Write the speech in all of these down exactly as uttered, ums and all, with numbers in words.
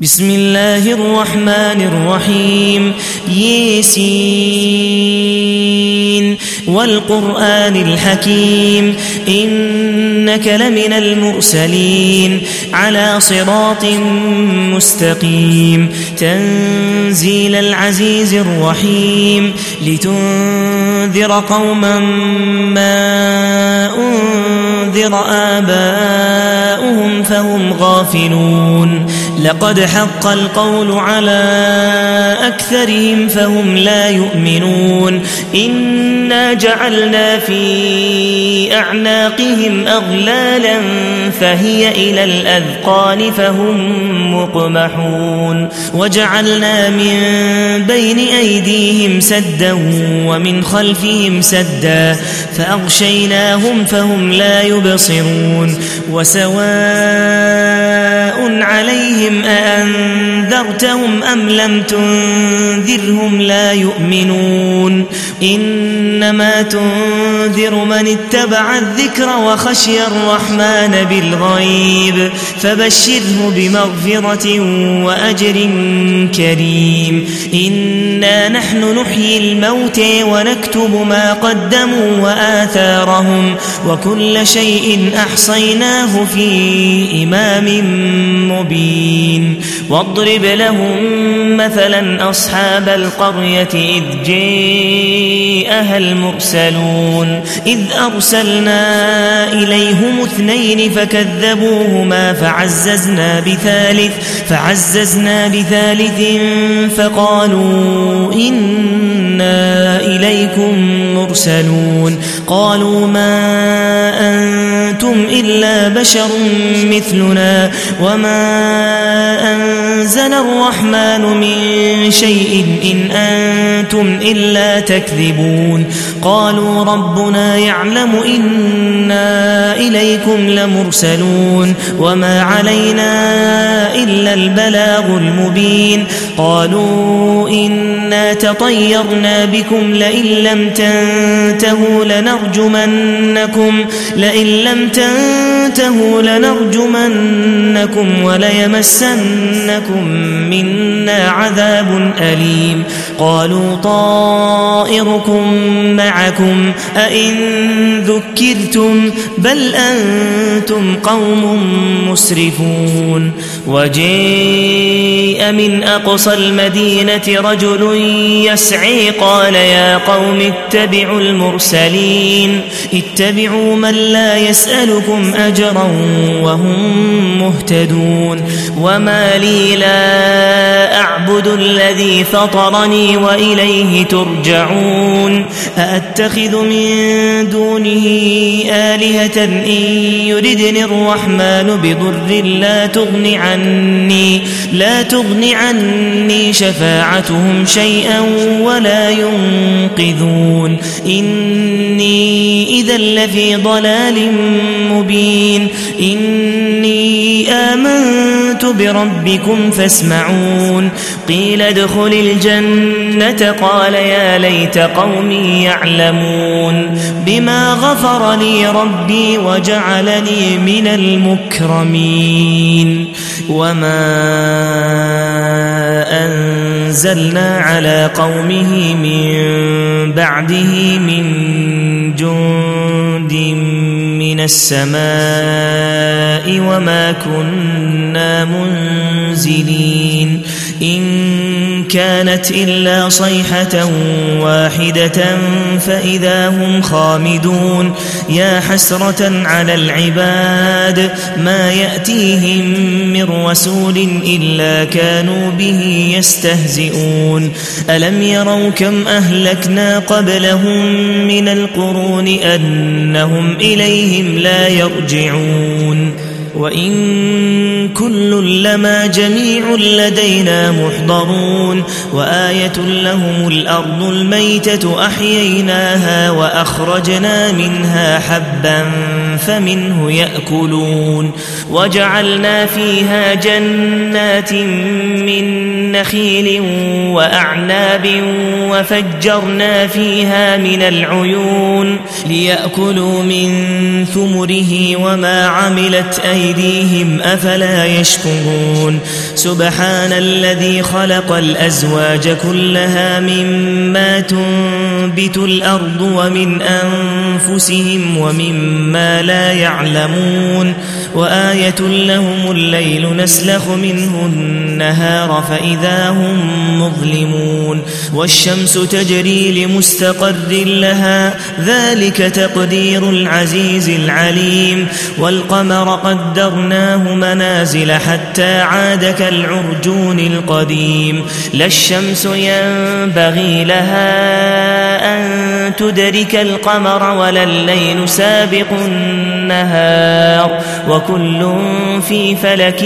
بسم الله الرحمن الرحيم ياسين والقرآن الحكيم إنك لمن المرسلين على صراط مستقيم تنزيل العزيز الرحيم لتنذر قوما ما أنذر آباؤهم فهم غافلون لقد حق القول على أكثرهم فهم لا يؤمنون إنا جعلنا في أعناقهم أغلالا فهي إلى الأذقان فهم مقمحون وجعلنا من بين أيديهم سدا ومن خلفهم سدا فأغشيناهم فهم لا يبصرون وسواء عليهم أأنذرتهم أم لم تنذرهم لا يؤمنون إنما تنذر من اتبع الذكر وخشي الرحمن بالغيب فبشره بمغفرة وأجر كريم إنا نحن نحيي الموتى ونكتب ما قدموا وآثارهم وكل شيء أحصيناه في إمام مبين واضرب لهم مثلا أصحاب القرية إذ جاءها المرسلون إذ أرسلنا إليهم اثنين فكذبوهما فعززنا بثالث فعززنا بثالث فقالوا إنا إليكم مرسلون قالوا ما أنتم إلا بشر مثلنا وما أنزل الرحمن من شيء إن أنتم إلا تكذبون قالوا ربنا يعلم إنا إليكم لمرسلون وما علينا إلا البلاغ المبين قالوا إنا تطيرنا بكم لئن لم تنتهوا لنرجمنكم لئن لم تنتهوا لنرجمنكم وليمسنكم منا عذاب أليم قالوا طائركم معكم أئن ذكرتم بل أنتم قوم مسرفون وجاء من أقصى المدينة رجل يسعي قال يا قوم اتبعوا المرسلين اتبعوا من لا يسألكم أجرا وهم مهتدون وما لي لا أعبد الذي فطرني وإليه ترجعون أأتخذ من دونه آلهة إن يردني الرحمن بضر لا تغن عني لا تغن عني شفاعتهم شيئا ولا ينقذون إني إذا لفي ضلال مبين إني آمنت بربكم فاسمعون قيل ادخل الجنة قال يا ليت قومي يعلمون بما غفر لي ربي وجعلني من المكرمين وما أنزلنا على قومه من بعده من جند من السماء وما كنا منزلين إن كانت إلا صيحة واحدة فإذا هم خامدون يا حسرة على العباد ما يأتيهم من رسول إلا كانوا به يستهزئون ألم يروا كم أهلكنا قبلهم من القرون أنهم إليهم لا يرجعون وإن كل لما جميع لدينا محضرون وآية لهم الأرض الميتة أحييناها وأخرجنا منها حبا فمنه يأكلون وجعلنا فيها جنات من نخيل وأعناب وفجرنا فيها من العيون ليأكلوا من ثمره وما عملت أيديهم أيديهم أفلا يشكرون سبحان الذي خلق الأزواج كلها مما تنبت الأرض ومن أنفسهم ومما لا يعلمون وآية لهم الليل نسلخ منه النهار فإذا هم مظلمون والشمس تجري لمستقر لها ذلك تقدير العزيز العليم والقمر قدرناه منازل حتى عاد كالعرجون القديم لا الشمس ينبغي لها أن تدرك القمر ولا الليل سابق النهار وكل في فلك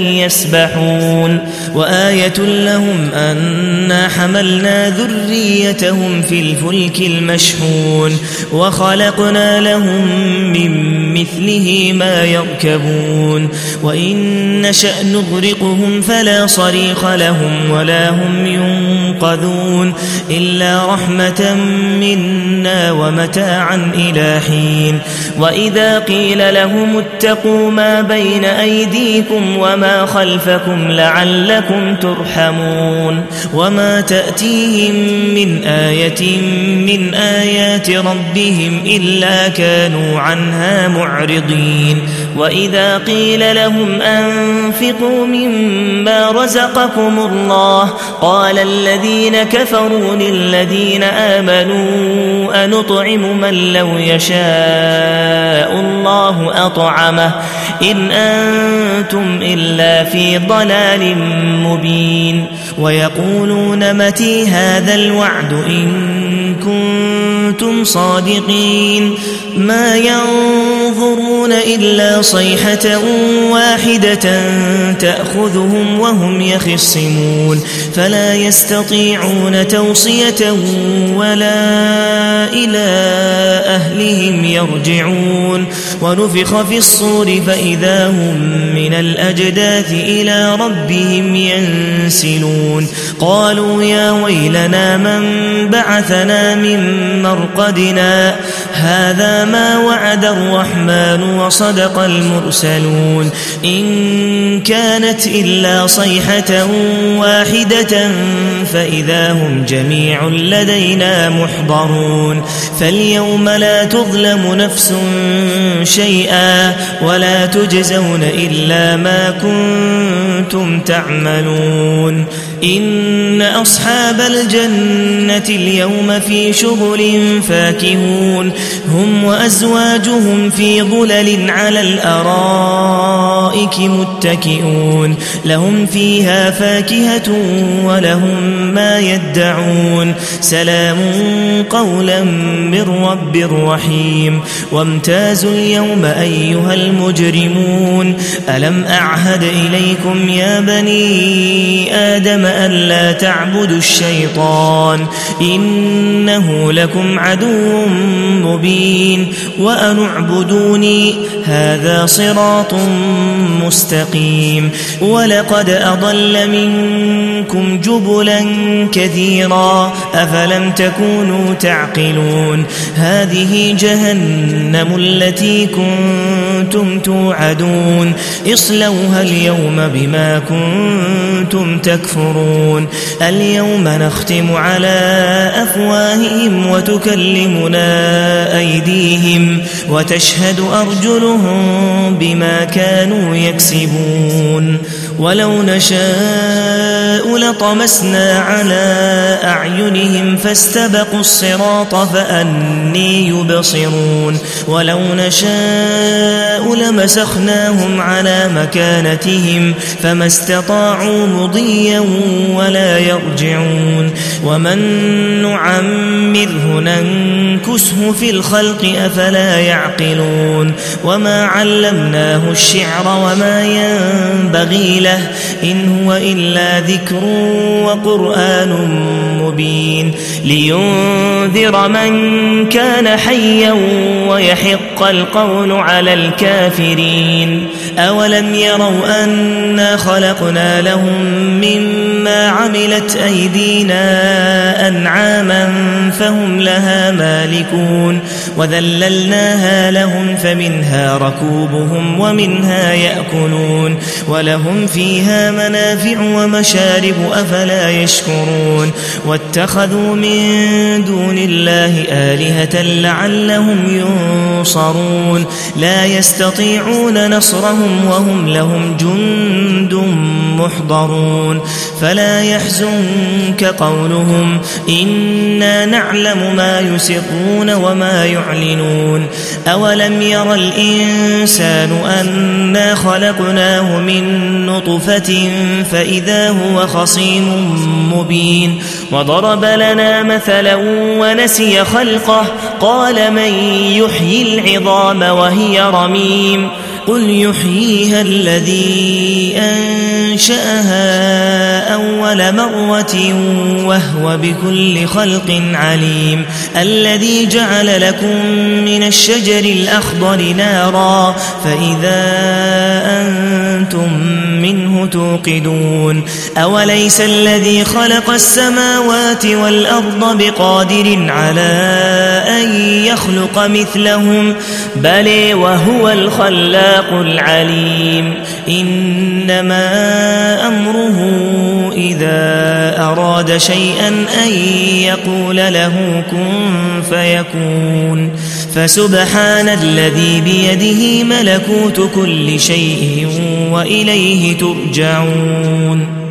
يسبحون وآية لهم أنا حملنا ذريتهم في الفلك المشحون وخلقنا لهم من مثله ما يركبون وإن نشأ نغرقهم فلا صريخ لهم ولا هم ينقذون إلا رحمة منا ومتاعا إلى حين وإذا قيل لهم اتقوا ما بين أيديكم وما خلفكم لعلكم ترحمون وما تأتيهم من آية من آيات ربهم إلا كانوا عنها معرضين وإذا قيل لهم أنفقوا مما رزقكم الله قال الذين كفروا للذين آمنوا أنطعم من لو يشاء الله أطعمه إن أنتم إلا في ضلال مبين ويقولون متى هذا الوعد إن كنتم صادقين ما ينظرون إلا صيحة واحدة تأخذهم وهم يخصمون فلا يستطيعون توصية ولا إلى أهلهم يرجعون ونفخ في الصور فإذا هم من الأجداث إلى ربهم ينسلون قالوا يا ويلنا من بعثنا من مرقدنا هذا ما وعد الرحمن وصدق المرسلون إن كانت إلا صيحة واحدة فإذا هم جميع لدينا محضرون فاليوم لا تظلم نفس شيئا ولا تجزون إلا ما كنتم تعملون إن أصحاب الجنة اليوم في شغل فاكهون هم وأزواجهم في ظلل على الأرائك متكئون لهم فيها فاكهة ولهم ما يدعون سلام قولا من رب رحيم وامتازوا اليوم أيها المجرمون ألم أعهد إليكم يا بني آدم ألا تعبدوا الشيطان إنه لكم عدو مبين وأن اعبدوني هذا صراط مستقيم ولقد أضل منكم جبلا كثيرا أفلم تكونوا تعقلون هذه جهنم التي كنتم توعدون اصلوها اليوم بما كنتم تكفرون اليوم نختم على أفواههم وتكلمنا أيديهم وتشهد أرجلهم بما كانوا يكسبون ولو نشاء لطمسنا على أعينهم فاستبقوا الصراط فأني يبصرون ولو نشاء لمسخناهم على مكانتهم فما استطاعوا مضيا ولا يرجعون ومن نعمره ننكسه في الخلق أفلا يعقلون وما علمناه الشعر وما ينبغي له إن هو إلا ذكر ذكر وقرآن مبين لينذر من كان حيا ويحق القول على الكافرين أولم يروا أنا خلقنا لهم مما عملت أيدينا أنعاما فهم لها مالكون وذللناها لهم فمنها ركوبهم ومنها يأكلون ولهم فيها منافع ومشارب أفلا يشكرون واتخذوا من دون الله آلهة لعلهم ينصرون لا يستطيعون نصرهم وهم لهم جند محضرون فلا يحزنك قولهم إنا نعلم ما يسرون وما يعلنون أولم ير الإنسان أنا خلقناه من نطفة فإذا هو خصيم مبين وضرب لنا مثلا ونسي خلقه قال من يحيي العظام وهي رميم قل يحييها الذي أنشأها أول مرة وهو بكل خلق عليم الذي جعل لكم من الشجر الأخضر نارا فإذا أنتم منه توقدون أوليس الذي خلق السماوات والأرض بقادر على أن يخلق مثلهم بل وهو الخلاق العليم إنما أمره إذا أراد شيئا أن يقول له كن فيكون فسبحان الذي بيده ملكوت كل شيء وإليه ترجعون